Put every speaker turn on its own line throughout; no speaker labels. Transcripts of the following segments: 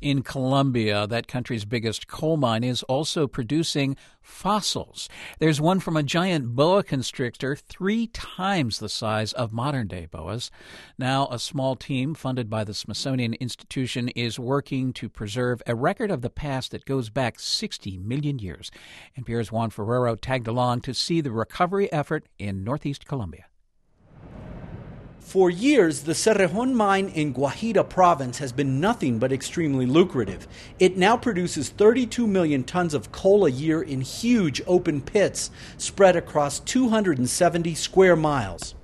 In Colombia, that country's biggest coal mine is also producing fossils. There's one from a giant boa constrictor 3 times the size of modern-day boas. Now, a small team funded by the Smithsonian Institution is working to preserve a record of the past that goes back 60 million years. NPR's Juan Ferrero tagged along to see the recovery effort in northeast Colombia.
For years, the Cerrejón mine in Guajira province has been nothing but extremely lucrative. It now produces 32 million tons of coal a year in huge open pits spread across 270 square miles.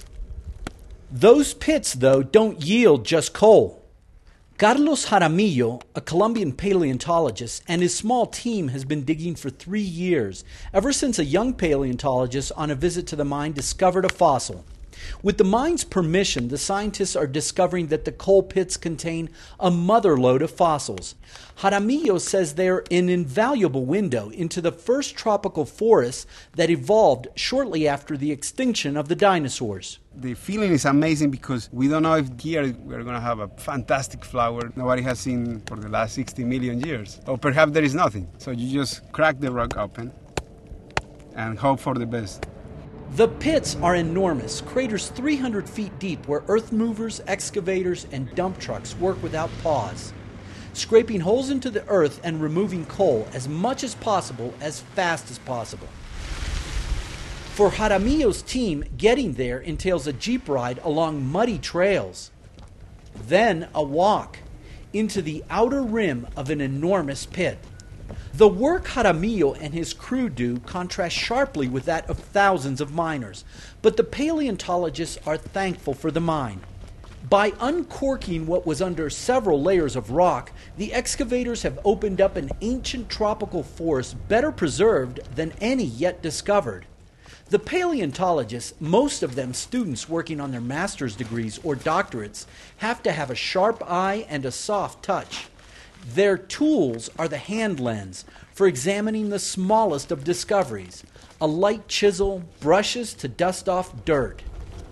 Those pits, though, don't yield just coal. Carlos Jaramillo, a Colombian paleontologist, and his small team has been digging for 3 years, ever since a young paleontologist on a visit to the mine discovered a fossil. With the mine's permission, the scientists are discovering that the coal pits contain a mother lode of fossils. Jaramillo says they're an invaluable window into the first tropical forests that evolved shortly after the extinction of the dinosaurs.
The feeling is amazing because we don't know if here we're going to have a fantastic flower nobody has seen for the last 60 million years. Or perhaps there is nothing. So you just crack the rock open and hope for the best.
The pits are enormous, craters 300 feet deep where earth movers, excavators, and dump trucks work without pause, scraping holes into the earth and removing coal as much as possible, as fast as possible. For Jaramillo's team, getting there entails a jeep ride along muddy trails, then a walk into the outer rim of an enormous pit. The work Jaramillo and his crew do contrasts sharply with that of thousands of miners, but the paleontologists are thankful for the mine. By uncorking what was under several layers of rock, the excavators have opened up an ancient tropical forest better preserved than any yet discovered. The paleontologists, most of them students working on their master's degrees or doctorates, have to have a sharp eye and a soft touch. Their tools are the hand lens for examining the smallest of discoveries, a light chisel, brushes to dust off dirt.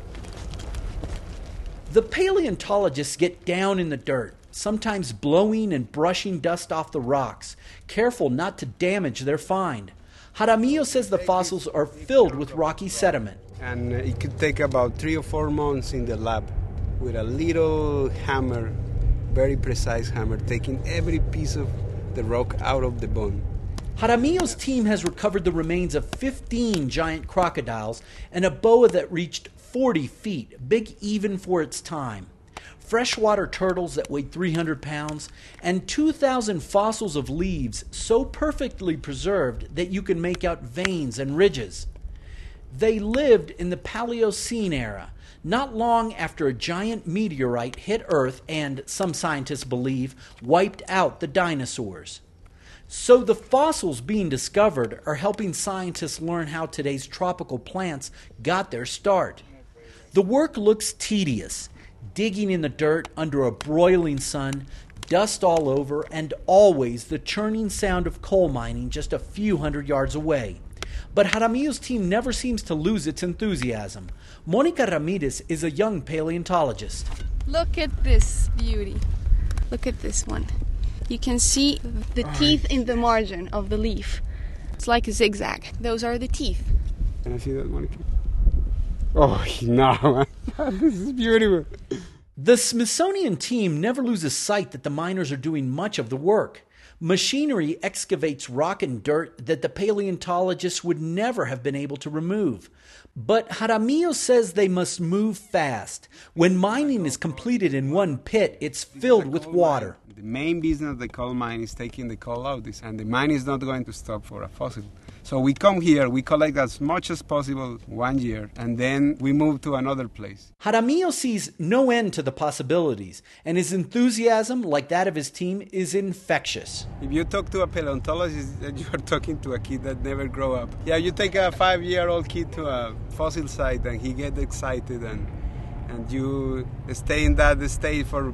The paleontologists get down in the dirt, sometimes blowing and brushing dust off the rocks, careful not to damage their find. Jaramillo says the fossils are filled with rocky sediment.
And it could take about 3 or 4 months in the lab with a little hammer, very precise hammer, taking every piece of the rock out of the bone.
Jaramillo's team has recovered the remains of 15 giant crocodiles and a boa that reached 40 feet, big even for its time, freshwater turtles that weighed 300 pounds, and 2,000 fossils of leaves so perfectly preserved that you can make out veins and ridges. They lived in the Paleocene era, not long after a giant meteorite hit Earth and, some scientists believe, wiped out the dinosaurs. So the fossils being discovered are helping scientists learn how today's tropical plants got their start. The work looks tedious, digging in the dirt under a broiling sun, dust all over, and always the churning sound of coal mining just a few hundred yards away. But Jaramillo's team never seems to lose its enthusiasm. Monica Ramirez is a young paleontologist.
Look at this beauty. Look at this one. You can see the teeth in the margin of the leaf. It's like a zigzag. Those are the teeth.
Can I see that, Monica? Oh, no. This is beautiful.
The Smithsonian team never loses sight that the miners are doing much of the work. Machinery excavates rock and dirt that the paleontologists would never have been able to remove. But Jaramillo says they must move fast. When mining is completed in one pit, it's filled with water.
The main business of the coal mine is taking the coal out, and the mine is not going to stop for a fossil. So we come here, we collect as much as possible 1 year, and then we move to another place.
Jaramillo sees no end to the possibilities, and his enthusiasm, like that of his team, is infectious.
If you talk to a paleontologist, you are talking to a kid that never grew up. Yeah, you take a 5-year-old kid to a fossil site, and he gets excited, and you stay in that state for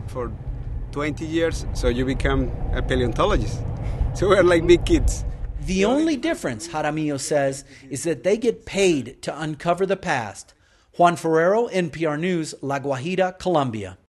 20 years, so you become a paleontologist. So we're like big kids.
The only difference, Jaramillo says, is that they get paid to uncover the past. Juan Ferrero, NPR News, La Guajira, Colombia.